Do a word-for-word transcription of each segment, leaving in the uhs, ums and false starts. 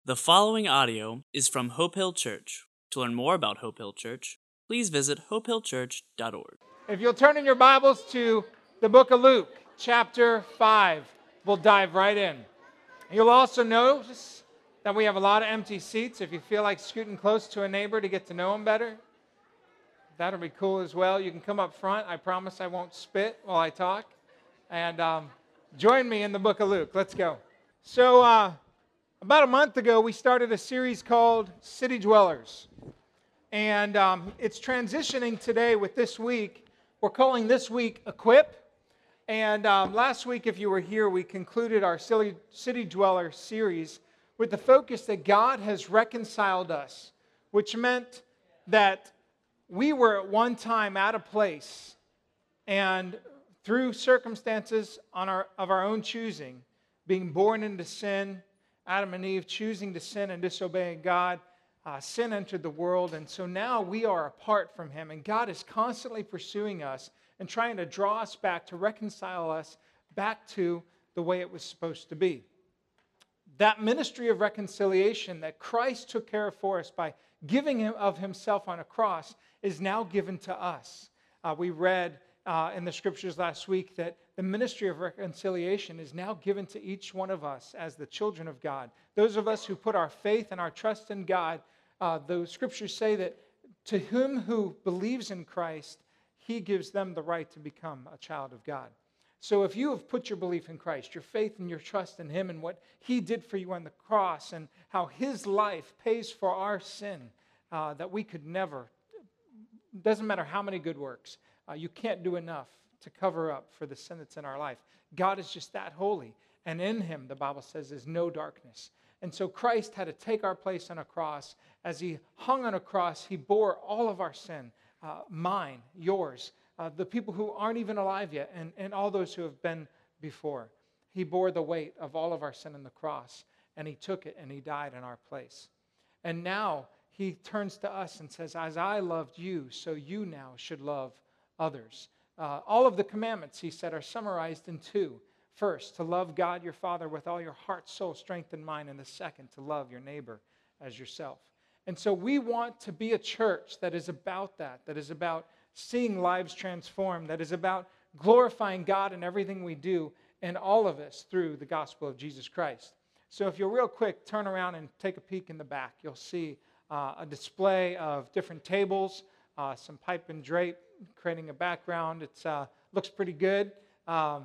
The following audio is from Hope Hill Church. To learn more about Hope Hill Church, please visit hope hill church dot org. If you'll turn in your Bibles to the book of Luke, chapter five, we'll dive right in. You'll also notice that we have a lot of empty seats. If you feel like scooting close to a neighbor to get to know him better, that'll be cool as well. You can come up front. I promise I won't spit while I talk. And um, join me in the book of Luke. Let's go. So, uh, about a month ago, we started a series called City Dwellers. And um, it's transitioning today with this week. We're calling this week Equip. And um, last week, if you were here, we concluded our City, City Dweller series with the focus that God has reconciled us, which meant that we were at one time at a place, and through circumstances on our, of our own choosing, being born into sin, Adam and Eve choosing to sin and disobeying God, uh, sin entered the world, and so now we are apart from Him, and God is constantly pursuing us and trying to draw us back, to reconcile us back to the way it was supposed to be. That ministry of reconciliation that Christ took care of for us by giving him of Himself on a cross is now given to us. Uh, we read uh, in the scriptures last week that the ministry of reconciliation is now given to each one of us as the children of God. Those of us who put our faith and our trust in God, uh, the scriptures say that to him who believes in Christ, He gives them the right to become a child of God. So if you have put your belief in Christ, your faith and your trust in Him and what He did for you on the cross and how His life pays for our sin uh, that we could never, doesn't matter how many good works, uh, you can't do enough to cover up for the sin that's in our life. God is just that holy. And in Him, the Bible says, is no darkness. And so Christ had to take our place on a cross. As He hung on a cross, He bore all of our sin, uh, mine, yours, uh, the people who aren't even alive yet, and, and all those who have been before. He bore the weight of all of our sin on the cross, and He took it, and He died in our place. And now He turns to us and says, as I loved you, so you now should love others. Uh, all of the commandments, He said, are summarized in two. First, to love God your Father with all your heart, soul, strength, and mind. And the second, to love your neighbor as yourself. And so we want to be a church that is about that, that is about seeing lives transformed, that is about glorifying God in everything we do, and all of us through the gospel of Jesus Christ. So if you'll real quick turn around and take a peek in the back, you'll see uh, a display of different tables, uh, some pipe and drape, creating a background. It uh, looks pretty good. Um,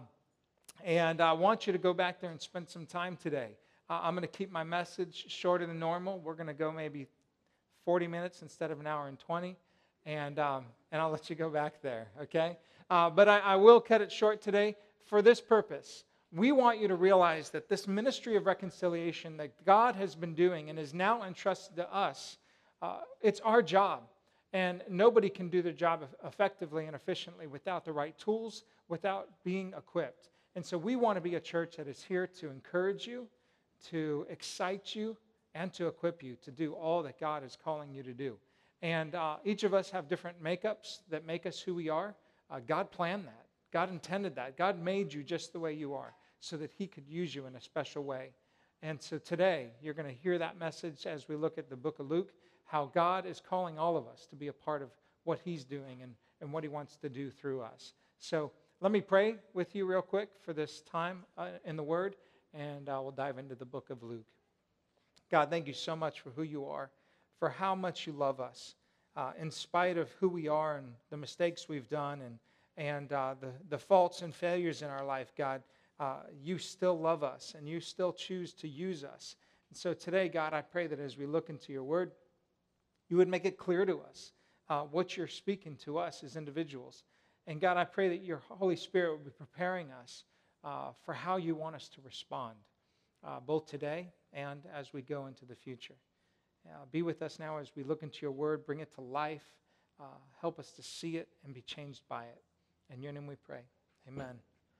and I want you to go back there and spend some time today. Uh, I'm going to keep my message shorter than normal. We're going to go maybe forty minutes instead of an hour and twenty. And um, and I'll let you go back there, okay? Uh, but I, I will cut it short today for this purpose. We want you to realize that this ministry of reconciliation that God has been doing and is now entrusted to us, uh, it's our job. And nobody can do their job effectively and efficiently without the right tools, without being equipped. And so we want to be a church that is here to encourage you, to excite you, and to equip you to do all that God is calling you to do. And uh, each of us have different makeups that make us who we are. Uh, God planned that. God intended that. God made you just the way you are so that He could use you in a special way. And so today, you're going to hear that message as we look at the book of Luke, how God is calling all of us to be a part of what He's doing and, and what He wants to do through us. So let me pray with you real quick for this time uh, in the Word, and uh, we'll dive into the book of Luke. God, thank you so much for who you are, for how much you love us, uh, in spite of who we are and the mistakes we've done and, and uh, the, the faults and failures in our life, God. Uh, you still love us, and you still choose to use us. And so today, God, I pray that as we look into your word, you would make it clear to us uh, what you're speaking to us as individuals. And God, I pray that your Holy Spirit will be preparing us uh, for how you want us to respond, uh, both today and as we go into the future. Uh, be with us now as we look into your word, bring it to life, uh, help us to see it and be changed by it. In your name we pray. Amen.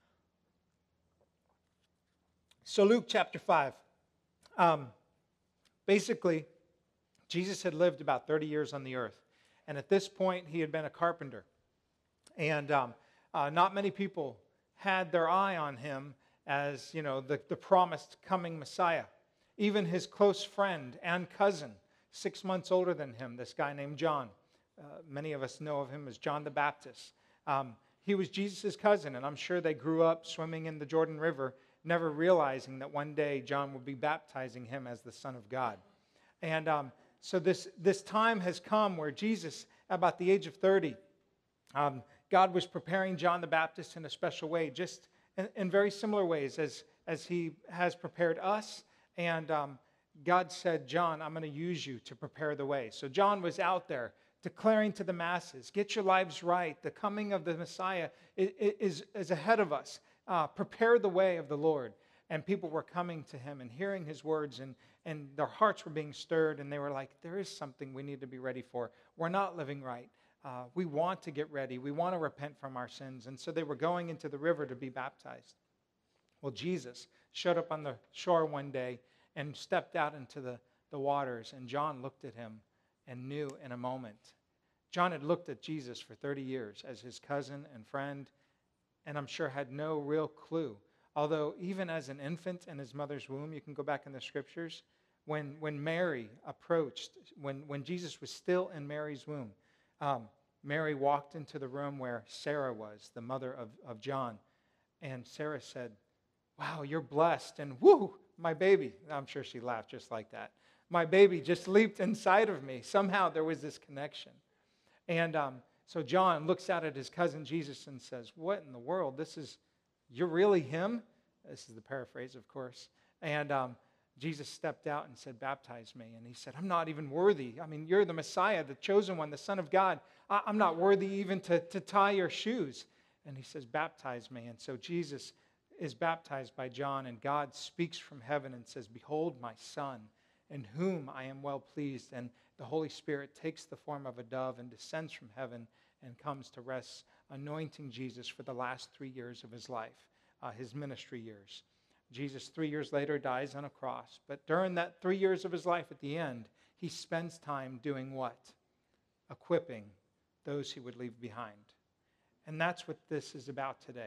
So Luke chapter five. Um, basically, Jesus had lived about thirty years on the earth. And at this point, he had been a carpenter. And um, uh, not many people had their eye on him as, you know, the, the promised coming Messiah. Even his close friend and cousin, six months older than him, this guy named John. Uh, many of us know of him as John the Baptist. Um, he was Jesus' cousin, and I'm sure they grew up swimming in the Jordan River, never realizing that one day John would be baptizing him as the Son of God. And um, so this, this time has come where Jesus, about the age of thirty, um, God was preparing John the Baptist in a special way, just in, in very similar ways as, as he has prepared us. And um, God said, John, I'm going to use you to prepare the way. So John was out there declaring to the masses, get your lives right. The coming of the Messiah is, is, is ahead of us. Uh, prepare the way of the Lord. And people were coming to him and hearing his words, and, and their hearts were being stirred, and they were like, there is something we need to be ready for. We're not living right. Uh, we want to get ready. We want to repent from our sins. And so they were going into the river to be baptized. Well, Jesus showed up on the shore one day and stepped out into the, the waters, and John looked at him and knew in a moment. John had looked at Jesus for thirty years as his cousin and friend, and I'm sure had no real clue. Although even as an infant in his mother's womb, you can go back in the scriptures, when, when Mary approached, when, when Jesus was still in Mary's womb, um, Mary walked into the room where Sarah was, the mother of, of John, and Sarah said, wow, you're blessed, and whoo, my baby. I'm sure she laughed just like that. My baby just leaped inside of me. Somehow there was this connection. And um, so John looks out at his cousin Jesus and says, what in the world? This is, you're really him? This is the paraphrase, of course. And um, Jesus stepped out and said, baptize me. And he said, I'm not even worthy. I mean, you're the Messiah, the chosen one, the Son of God. I- I'm not worthy even to, to tie your shoes. And he says, baptize me. And so Jesus is baptized by John, and God speaks from heaven and says, behold my Son, in whom I am well pleased. And the Holy Spirit takes the form of a dove and descends from heaven and comes to rest, anointing Jesus for the last three years of his life, uh, his ministry years. Jesus, three years later, dies on a cross. But during that three years of his life at the end, he spends time doing what? Equipping those he would leave behind. And that's what this is about today.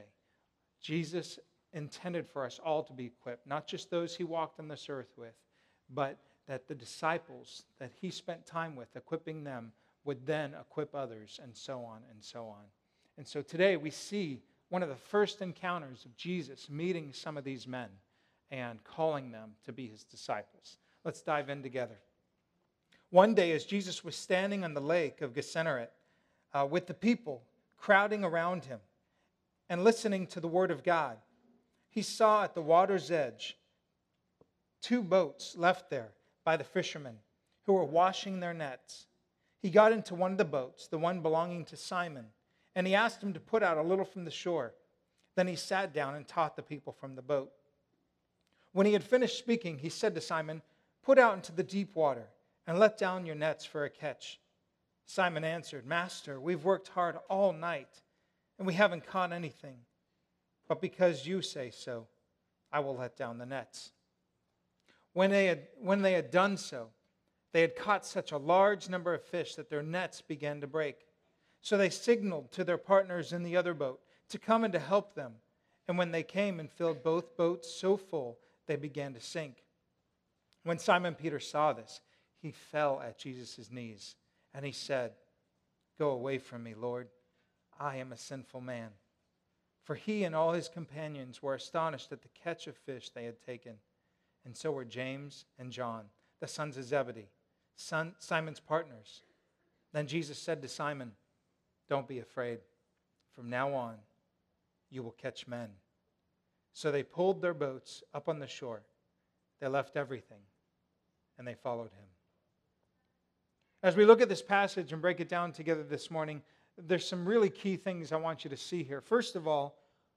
Jesus intended for us all to be equipped, not just those he walked on this earth with, but that the disciples that he spent time with, equipping them, would then equip others, and so on and so on. And so today we see one of the first encounters of Jesus meeting some of these men and calling them to be his disciples. Let's dive in together. One day as Jesus was standing on the lake of Gennesaret uh, with the people crowding around him and listening to the word of God, he saw at the water's edge two boats left there by the fishermen who were washing their nets. He got into one of the boats, the one belonging to Simon, and he asked him to put out a little from the shore. Then he sat down and taught the people from the boat. When he had finished speaking, he said to Simon, put out into the deep water and let down your nets for a catch. Simon answered, Master, we've worked hard all night and we haven't caught anything. But because you say so, I will let down the nets. When they had, when they had done so, they had caught such a large number of fish that their nets began to break. So they signaled to their partners in the other boat to come and to help them. And when they came and filled both boats so full, they began to sink. When Simon Peter saw this, he fell at Jesus' knees, and he said, Go away from me, Lord. I am a sinful man. For he and all his companions were astonished at the catch of fish they had taken. And so were James and John, the sons of Zebedee, son, Simon's partners. Then Jesus said to Simon, Don't be afraid. From now on, you will catch men. So they pulled their boats up on the shore. They left everything, and they followed him. As we look at this passage and break it down together this morning, there's some really key things I want you to see here. First of all,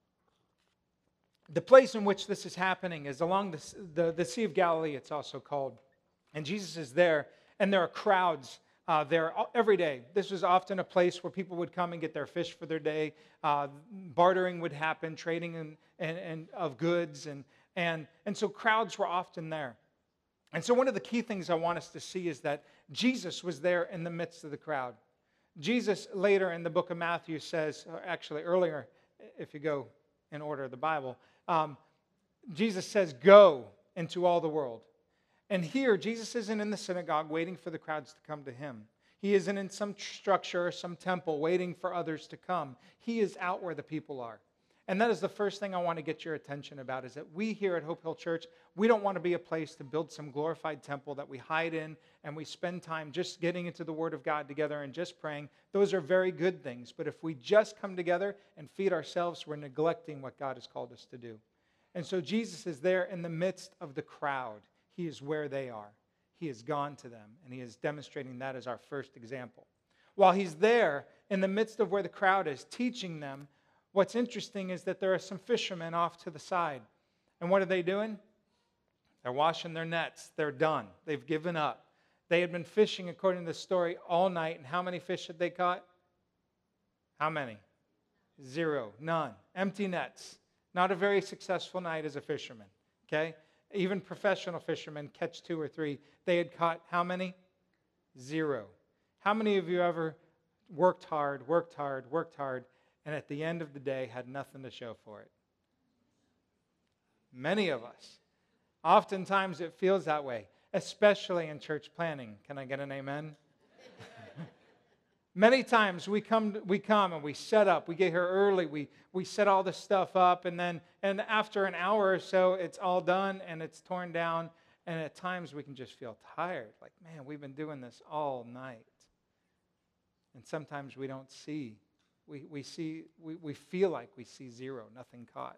the place in which this is happening is along the, the, the Sea of Galilee, it's also called. And Jesus is there, and there are crowds uh, there every day. This was often a place where people would come and get their fish for their day. Uh, bartering would happen, trading and, and, and of goods. And, and, and so crowds were often there. And so one of the key things I want us to see is that Jesus was there in the midst of the crowd. Jesus later in the book of Matthew says, or actually earlier, if you go in order of the Bible, um, Jesus says, go into all the world. And here, Jesus isn't in the synagogue waiting for the crowds to come to him. He isn't in some structure or some temple waiting for others to come. He is out where the people are. And that is the first thing I want to get your attention about, is that we here at Hope Hill Church, we don't want to be a place to build some glorified temple that we hide in and we spend time just getting into the Word of God together and just praying. Those are very good things. But if we just come together and feed ourselves, we're neglecting what God has called us to do. And so Jesus is there in the midst of the crowd. He is where they are. He has gone to them, and he is demonstrating that as our first example. While he's there in the midst of where the crowd is, teaching them, what's interesting is that there are some fishermen off to the side. And what are they doing? They're washing their nets. They're done. They've given up. They had been fishing, according to the story, all night. And how many fish had they caught? How many? Zero. None. Empty nets. Not a very successful night as a fisherman. Okay? Even professional fishermen catch two or three. They had caught how many? Zero. How many of you ever worked hard, worked hard, worked hard, and at the end of the day had nothing to show for it? Many of us. Oftentimes it feels that way, especially in church planning. Can I get an amen? Many times we come, we come and we set up. We get here early. We we set all this stuff up, and then and after an hour or so, it's all done and it's torn down. And at times we can just feel tired. Like, man, we've been doing this all night. And sometimes we don't see. We we see. We, we feel like we see zero, nothing caught.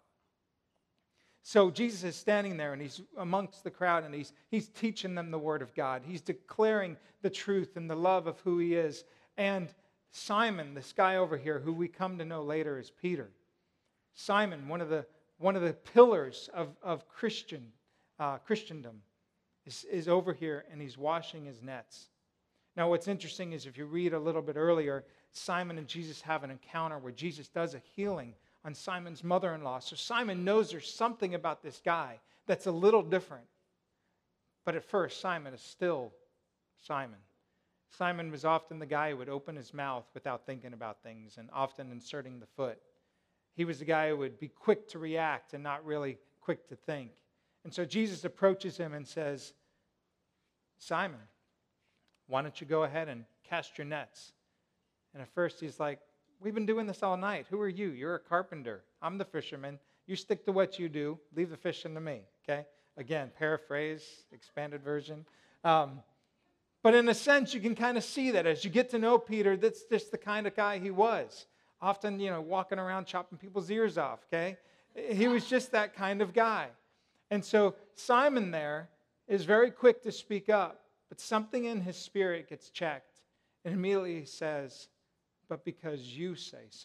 So Jesus is standing there, and he's amongst the crowd, and he's he's teaching them the Word of God. He's declaring the truth and the love of who he is. And Simon, this guy over here, who we come to know later as Peter. Simon, one of the one of the pillars of, of Christian uh, Christendom, is, is over here, and he's washing his nets. Now, what's interesting is if you read a little bit earlier, Simon and Jesus have an encounter where Jesus does a healing on Simon's mother-in-law. So Simon knows there's something about this guy that's a little different. But at first, Simon is still Simon. Simon was often the guy who would open his mouth without thinking about things and often inserting the foot. He was the guy who would be quick to react and not really quick to think. And so Jesus approaches him and says, Simon, why don't you go ahead and cast your nets? And at first he's like, we've been doing this all night. Who are you? You're a carpenter. I'm the fisherman. You stick to what you do. Leave the fishing to me. Okay? Again, paraphrase, expanded version. Um, But in a sense, you can kind of see that as you get to know Peter, that's just the kind of guy he was. Often, you know, walking around chopping people's ears off, okay? He was just that kind of guy. And so Simon there is very quick to speak up, but something in his spirit gets checked. And immediately he says, but because you say so,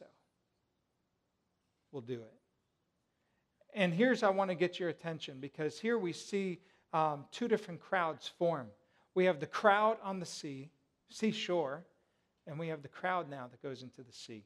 we'll do it. And here's I want to get your attention, because here we see um, two different crowds form. We have the crowd on the sea, seashore, and we have the crowd now that goes into the sea.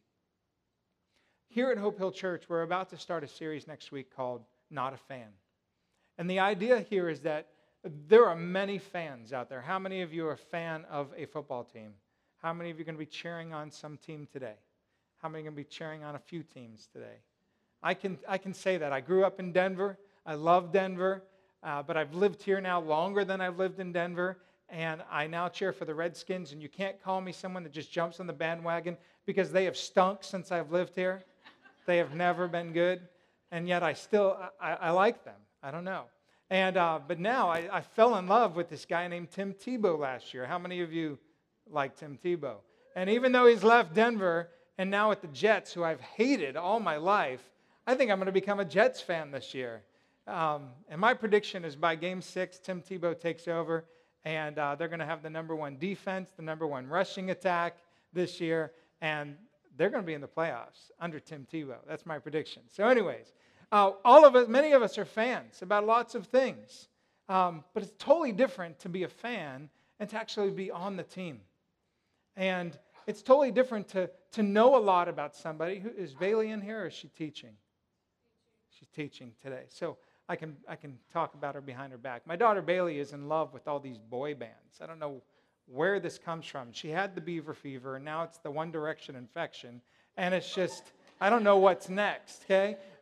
Here at Hope Hill Church, we're about to start a series next week called Not a Fan. And the idea here is that there are many fans out there. How many of you are a fan of a football team? How many of you are going to be cheering on some team today? How many are going to be cheering on a few teams today? I can, I can say that. I grew up in Denver. I love Denver, uh, but I've lived here now longer than I've lived in Denver. And I now cheer for the Redskins, and you can't call me someone that just jumps on the bandwagon because they have stunk since I've lived here. They have never been good, and yet I still, I, I like them. I don't know. And uh, but now I, I fell in love with this guy named Tim Tebow last year. How many of you like Tim Tebow? And even though he's left Denver and now at the Jets, who I've hated all my life, I think I'm going to become a Jets fan this year. Um, and my prediction is by game six, Tim Tebow takes over. And uh, they're going to have the number one defense, the number one rushing attack this year, and they're going to be in the playoffs under Tim Tebow. That's my prediction. So anyways, uh, all of us, many of us are fans about lots of things, um, but it's totally different to be a fan and to actually be on the team. And it's totally different to, to know a lot about somebody. Who, is Bailey in here, or is she teaching? She's teaching today. So I can I can talk about her behind her back. My daughter Bailey is in love with all these boy bands. I don't know where this comes from. She had the Beaver Fever, and now it's the One Direction infection. And it's just, I don't know what's next, okay?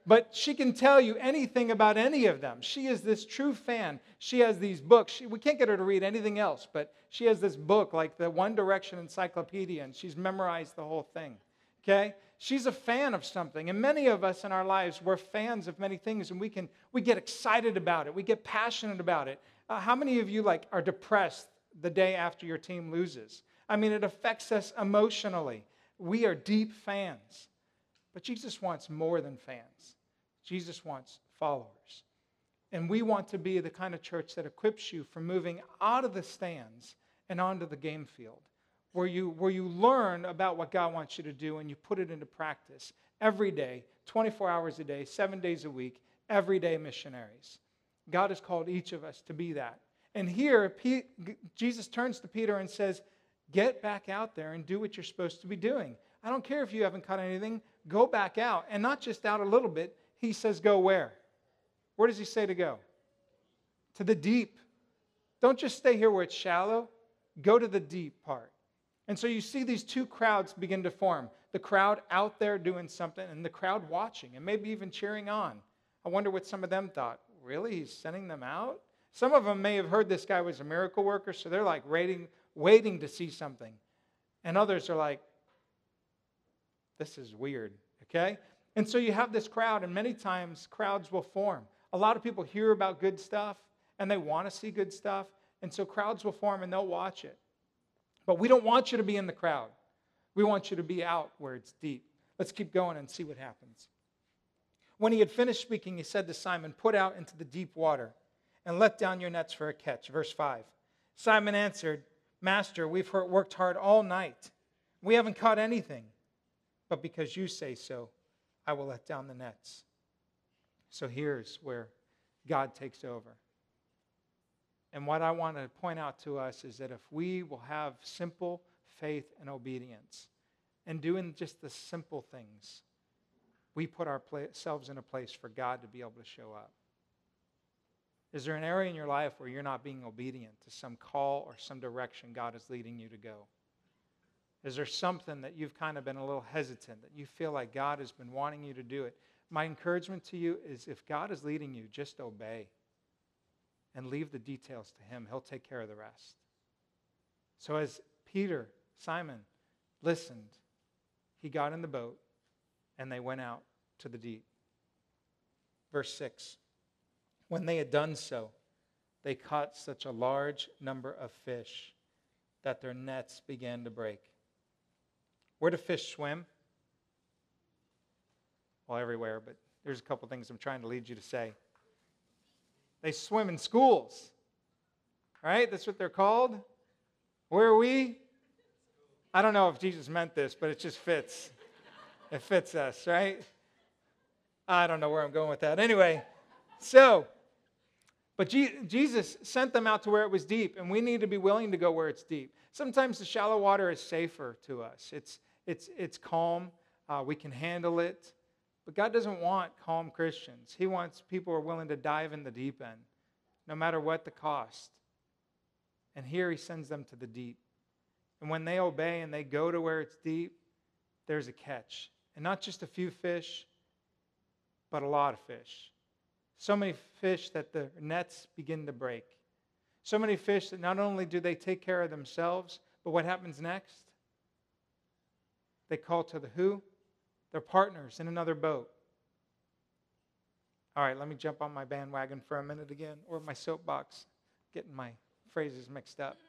But she can tell you anything about any of them. She is this true fan. She has these books. She, we can't get her to read anything else, but she has this book like the One Direction Encyclopedia, and she's memorized the whole thing. Okay? She's a fan of something. And many of us in our lives, we're fans of many things, and we can we get excited about it. We get passionate about it. Uh, how many of you like are depressed the day after your team loses? I mean, it affects us emotionally. We are deep fans. But Jesus wants more than fans. Jesus wants followers. And we want to be the kind of church that equips you for moving out of the stands and onto the game field, where you, where you learn about what God wants you to do and you put it into practice every day, twenty-four hours a day, seven days a week, everyday missionaries. God has called each of us to be that. And here, P- Jesus turns to Peter and says, get back out there and do what you're supposed to be doing. I don't care if you haven't caught anything. Go back out. And not just out a little bit. He says, go where? Where does he say to go? To the deep. Don't just stay here where it's shallow. Go to the deep part. And so you see these two crowds begin to form. The crowd out there doing something and the crowd watching and maybe even cheering on. I wonder what some of them thought. Really? He's sending them out? Some of them may have heard this guy was a miracle worker, so they're like waiting, waiting to see something. And others are like, this is weird, okay? And so you have this crowd, and many times crowds will form. A lot of people hear about good stuff, and they want to see good stuff, and so crowds will form, and they'll watch it. But we don't want you to be in the crowd. We want you to be out where it's deep. Let's keep going and see what happens. When he had finished speaking, he said to Simon, put out into the deep water and let down your nets for a catch. Verse five. Simon answered, Master, we've worked hard all night. We haven't caught anything. But because you say so, I will let down the nets. So here's where God takes over. And what I want to point out to us is that if we will have simple faith and obedience and doing just the simple things, we put ourselves in a place for God to be able to show up. Is there an area in your life where you're not being obedient to some call or some direction God is leading you to go? Is there something that you've kind of been a little hesitant, that you feel like God has been wanting you to do it? My encouragement to you is if God is leading you, just obey and leave the details to Him. He'll take care of the rest. So as Peter, Simon, listened, he got in the boat and they went out to the deep. Verse six. When they had done so, they caught such a large number of fish that their nets began to break. Where do fish swim? Well, everywhere, but there's a couple things I'm trying to lead you to say. They swim in schools, right? That's what they're called. Where are we? I don't know if Jesus meant this, but it just fits. It fits us, right? I don't know where I'm going with that. Anyway, so, but G- Jesus sent them out to where it was deep, and we need to be willing to go where it's deep. Sometimes the shallow water is safer to us. It's it's it's calm. Uh, we can handle it. But God doesn't want calm Christians. He wants people who are willing to dive in the deep end, no matter what the cost. And here He sends them to the deep. And when they obey and they go to where it's deep, there's a catch. And not just a few fish, but a lot of fish. So many fish that the nets begin to break. So many fish that not only do they take care of themselves, but what happens next? They call to the who? Their partners in another boat. All right, let me jump on my bandwagon for a minute again, or my soapbox, getting my phrases mixed up.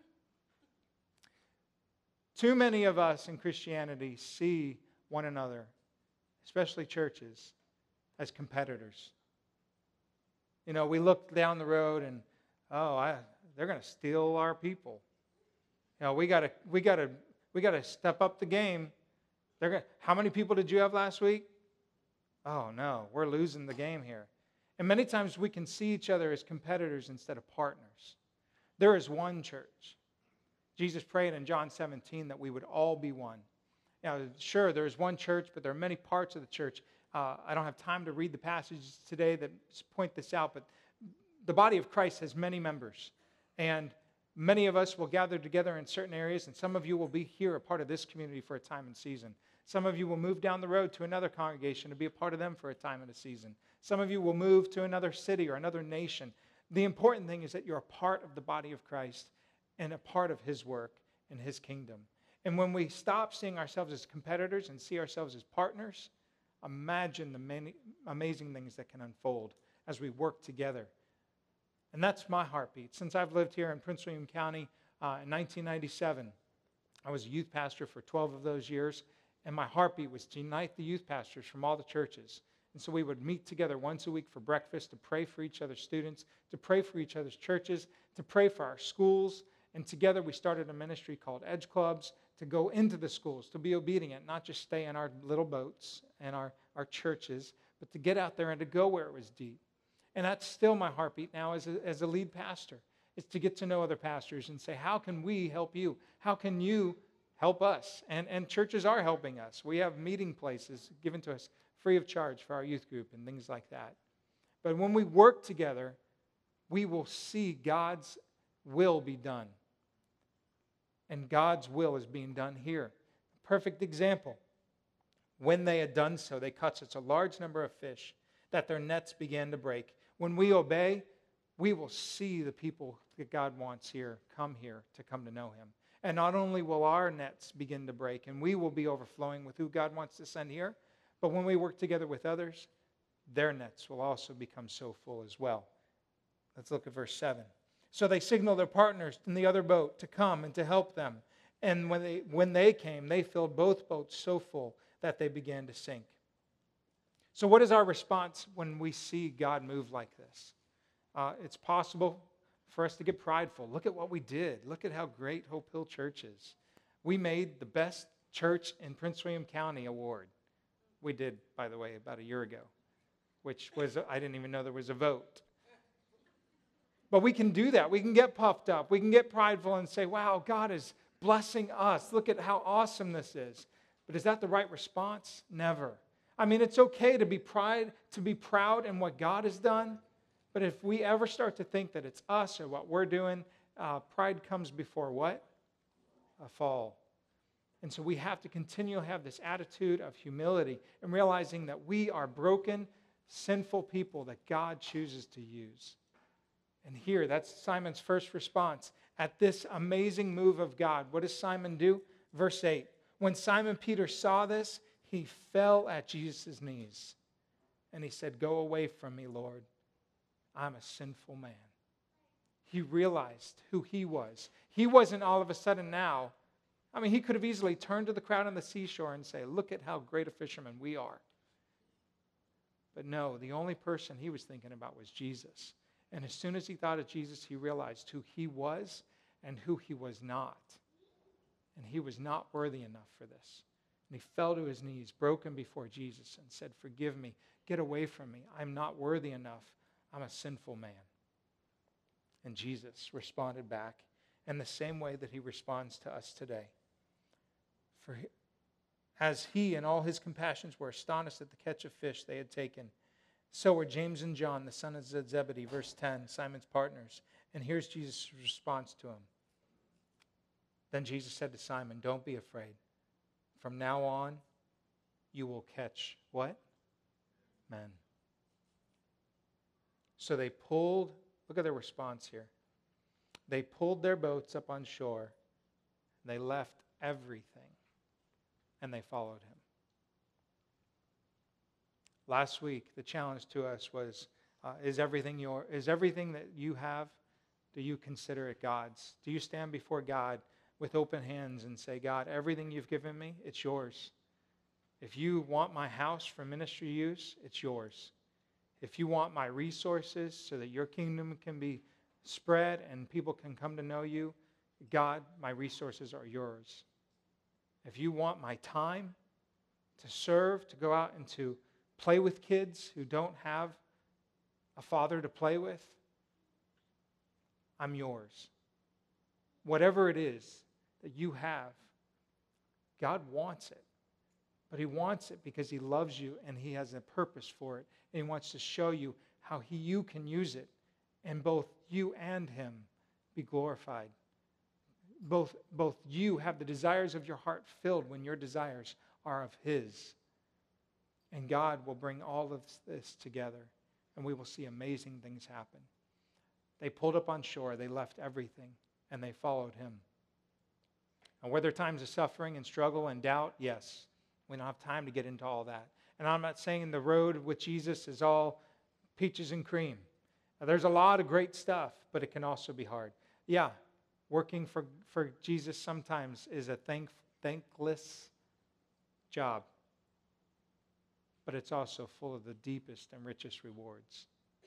Too many of us in Christianity see one another, especially churches, as competitors. You know, we look down the road and, oh, I, they're going to steal our people. You know, we got to we got to we got to step up the game. They're gonna, how many people did you have last week? Oh, no, we're losing the game here. And many times we can see each other as competitors instead of partners. There is one church. Jesus prayed in John seventeen that we would all be one. Now, sure, there is one church, but there are many parts of the church. Uh, I don't have time to read the passages today that point this out, but the body of Christ has many members. And many of us will gather together in certain areas, and some of you will be here, a part of this community for a time and season. Some of you will move down the road to another congregation to be a part of them for a time and a season. Some of you will move to another city or another nation. The important thing is that you're a part of the body of Christ and a part of His work and His kingdom. And when we stop seeing ourselves as competitors and see ourselves as partners, imagine the many amazing things that can unfold as we work together. And that's my heartbeat. Since I've lived here in Prince William County uh, in nineteen ninety-seven, I was a youth pastor for twelve of those years, and my heartbeat was to unite the youth pastors from all the churches. And so we would meet together once a week for breakfast to pray for each other's students, to pray for each other's churches, to pray for our schools. And together we started a ministry called Edge Clubs to go into the schools, to be obedient, not just stay in our little boats and our, our churches, but to get out there and to go where it was deep. And that's still my heartbeat now as a, as a lead pastor, is to get to know other pastors and say, how can we help you? How can you help us? And, and churches are helping us. We have meeting places given to us free of charge for our youth group and things like that. But when we work together, we will see God's will be done. And God's will is being done here. Perfect example. When they had done so, they caught such a large number of fish that their nets began to break. When we obey, we will see the people that God wants here come here to come to know Him. And not only will our nets begin to break and we will be overflowing with who God wants to send here, but when we work together with others, their nets will also become so full as well. Let's look at verse seven. So they signaled their partners in the other boat to come and to help them. And when they, when they came, they filled both boats so full that they began to sink. So what is our response when we see God move like this? Uh, it's possible for us to get prideful. Look at what we did. Look at how great Hope Hill Church is. We made the best church in Prince William County award. We did, by the way, about a year ago, which was, I didn't even know there was a vote. But we can do that. We can get puffed up. We can get prideful and say, wow, God is blessing us. Look at how awesome this is. But is that the right response? Never. I mean, it's okay to be pride, to be proud in what God has done. But if we ever start to think that it's us or what we're doing, uh, pride comes before what? A fall. And so we have to continually have this attitude of humility and realizing that we are broken, sinful people that God chooses to use. And here, that's Simon's first response. At this amazing move of God, what does Simon do? Verse eight. When Simon Peter saw this, he fell at Jesus' knees. And he said, go away from me, Lord. I'm a sinful man. He realized who he was. He wasn't all of a sudden now. I mean, he could have easily turned to the crowd on the seashore and say, look at how great a fisherman we are. But no, the only person he was thinking about was Jesus. And as soon as he thought of Jesus, he realized who he was and who he was not. And he was not worthy enough for this. And he fell to his knees, broken before Jesus, and said, forgive me, get away from me. I'm not worthy enough. I'm a sinful man. And Jesus responded back in the same way that he responds to us today. For as he and all his compassions were astonished at the catch of fish they had taken, so were James and John, the sons of Zebedee, verse ten, Simon's partners. And here's Jesus' response to him. Then Jesus said to Simon, don't be afraid. From now on, you will catch what? Men. So they pulled, look at their response here. They pulled their boats up on shore. They left everything, and they followed him. Last week, the challenge to us was, uh, is everything your, is everything that you have, do you consider it God's? Do you stand before God with open hands and say, God, everything you've given me, it's yours. If you want my house for ministry use, it's yours. If you want my resources so that your kingdom can be spread and people can come to know you, God, my resources are yours. If you want my time to serve, to go out and to play with kids who don't have a father to play with, I'm yours. Whatever it is that you have, God wants it. But he wants it because he loves you and he has a purpose for it. And he wants to show you how he, you can use it. And both you and him be glorified. Both, both you have the desires of your heart filled when your desires are of His. And God will bring all of this together, and we will see amazing things happen. They pulled up on shore, they left everything, and they followed Him. And were there times of suffering and struggle and doubt? Yes. We don't have time to get into all that. And I'm not saying the road with Jesus is all peaches and cream. Now, there's a lot of great stuff, but it can also be hard. Yeah, working for, for Jesus sometimes is a thank, thankless job. But it's also full of the deepest and richest rewards.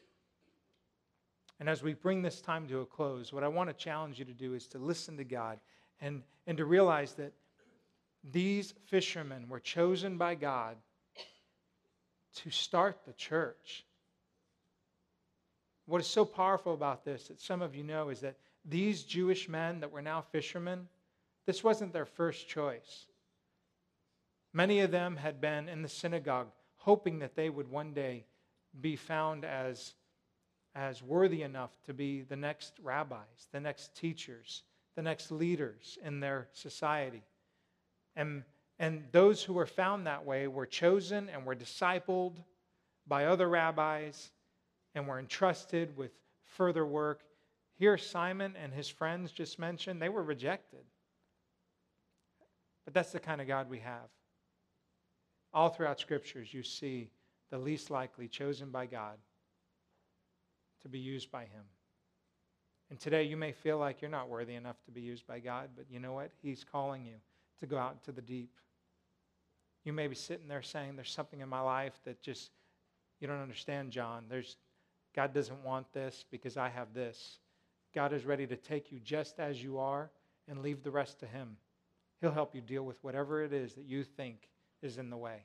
And as we bring this time to a close, what I want to challenge you to do is to listen to God and, and to realize that these fishermen were chosen by God to start the church. What is so powerful about this, that some of you know, is that these Jewish men that were now fishermen, this wasn't their first choice. Many of them had been in the synagogue hoping that they would one day be found as, as worthy enough to be the next rabbis, the next teachers, the next leaders in their society. And, and those who were found that way were chosen and were discipled by other rabbis and were entrusted with further work. Here, Simon and his friends just mentioned, they were rejected. But that's the kind of God we have. All throughout Scriptures, you see the least likely chosen by God to be used by Him. And today you may feel like you're not worthy enough to be used by God, but you know what? He's calling you to go out into the deep. You may be sitting there saying, there's something in my life that just, you don't understand, John. There's, God doesn't want this because I have this. God is ready to take you just as you are and leave the rest to Him. He'll help you deal with whatever it is that you think is in the way.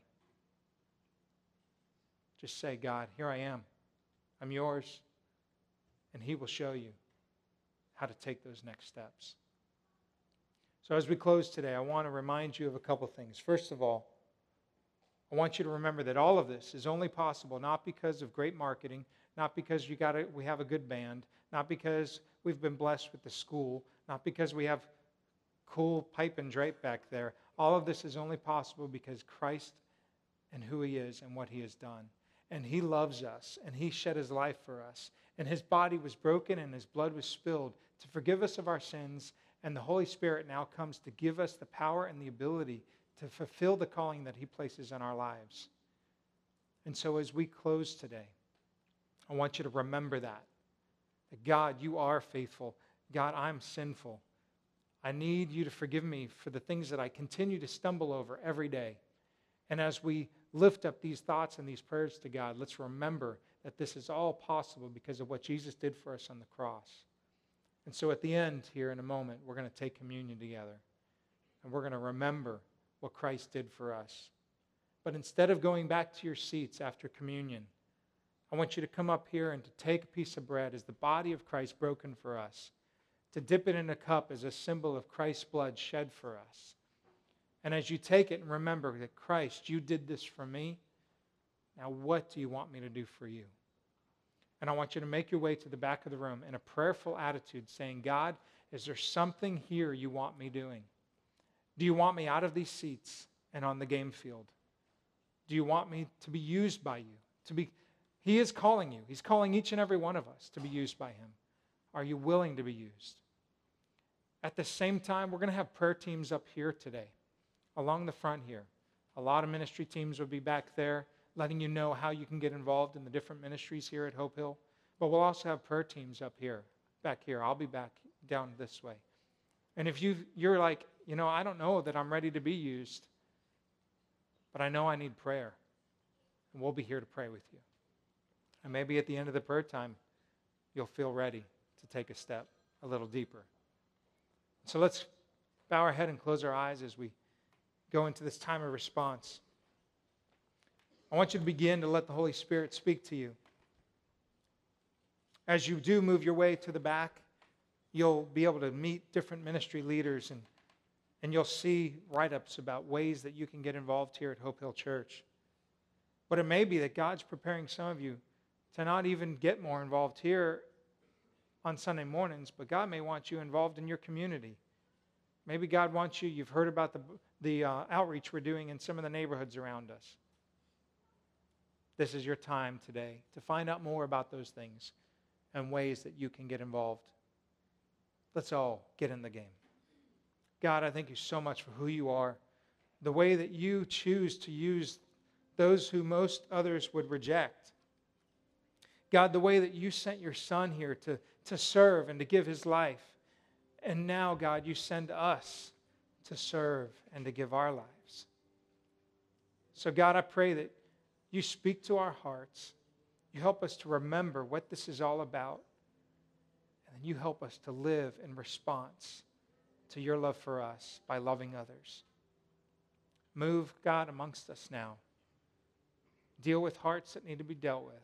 Just say, God, here I am. I'm yours. And He will show you how to take those next steps. So as we close today, I want to remind you of a couple things. First of all, I want you to remember that all of this is only possible not because of great marketing, not because you got a, we have a good band, not because we've been blessed with the school, not because we have cool pipe and drape back there. All of this is only possible because Christ and who He is and what He has done. And He loves us, and He shed His life for us. And His body was broken and His blood was spilled to forgive us of our sins. And the Holy Spirit now comes to give us the power and the ability to fulfill the calling that He places on our lives. And so as we close today, I want you to remember that. That God, You are faithful. God, I'm sinful. I need You to forgive me for the things that I continue to stumble over every day. And as we lift up these thoughts and these prayers to God, let's remember that this is all possible because of what Jesus did for us on the cross. And so at the end here in a moment, we're going to take communion together. And we're going to remember what Christ did for us. But instead of going back to your seats after communion, I want you to come up here and to take a piece of bread as the body of Christ broken for us, to dip it in a cup as a symbol of Christ's blood shed for us. And as you take it and remember that Christ, You did this for me, now what do You want me to do for you? And I want you to make your way to the back of the room in a prayerful attitude saying, God, is there something here You want me doing? Do You want me out of these seats and on the game field? Do You want me to be used by You? To be, He is calling you. He's calling each and every one of us to be used by Him. Are you willing to be used? At the same time, we're going to have prayer teams up here today, along the front here. A lot of ministry teams will be back there, letting you know how you can get involved in the different ministries here at Hope Hill. But we'll also have prayer teams up here, back here. I'll be back down this way. And if you, you're like, you know, I don't know that I'm ready to be used, but I know I need prayer, and we'll be here to pray with you. And maybe at the end of the prayer time, you'll feel ready to take a step a little deeper. So let's bow our head and close our eyes as we go into this time of response. I want you to begin to let the Holy Spirit speak to you. As you do move your way to the back, you'll be able to meet different ministry leaders, and, and you'll see write-ups about ways that you can get involved here at Hope Hill Church. But it may be that God's preparing some of you to not even get more involved here on Sunday mornings, but God may want you involved in your community. Maybe God wants you, you've heard about the, the uh, outreach we're doing in some of the neighborhoods around us. This is your time today to find out more about those things and ways that you can get involved. Let's all get in the game. God, I thank you so much for who you are, the way that you choose to use those who most others would reject. God, the way that you sent your Son here to, to serve and to give his life. And now, God, you send us to serve and to give our lives. So, God, I pray that you speak to our hearts. You help us to remember what this is all about. And then you help us to live in response to your love for us by loving others. Move, God, amongst us now. Deal with hearts that need to be dealt with.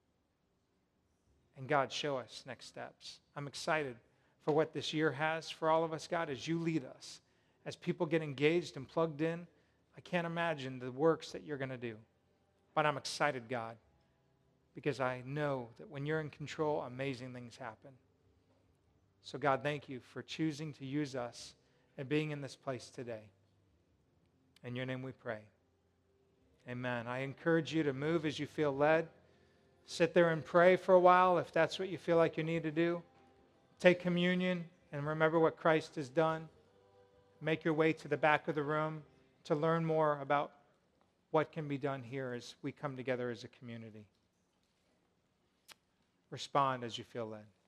And God, show us next steps. I'm excited for what this year has for all of us, God, as you lead us. As people get engaged and plugged in, I can't imagine the works that you're going to do. But I'm excited, God, because I know that when you're in control, amazing things happen. So, God, thank you for choosing to use us and being in this place today. In your name we pray. Amen. I encourage you to move as you feel led. Sit there and pray for a while if that's what you feel like you need to do. Take communion and remember what Christ has done. Make your way to the back of the room to learn more about what can be done here as we come together as a community. Respond as you feel led.